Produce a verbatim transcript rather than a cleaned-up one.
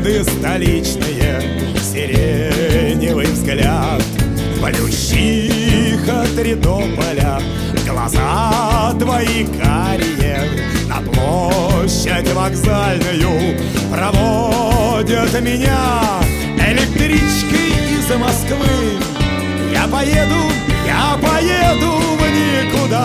Звезды столичные, сиреневый взгляд, полющих от Ринополя, глаза твои карие на площадь вокзальную проводят меня электричкой из Москвы. Я поеду, я поеду в никуда,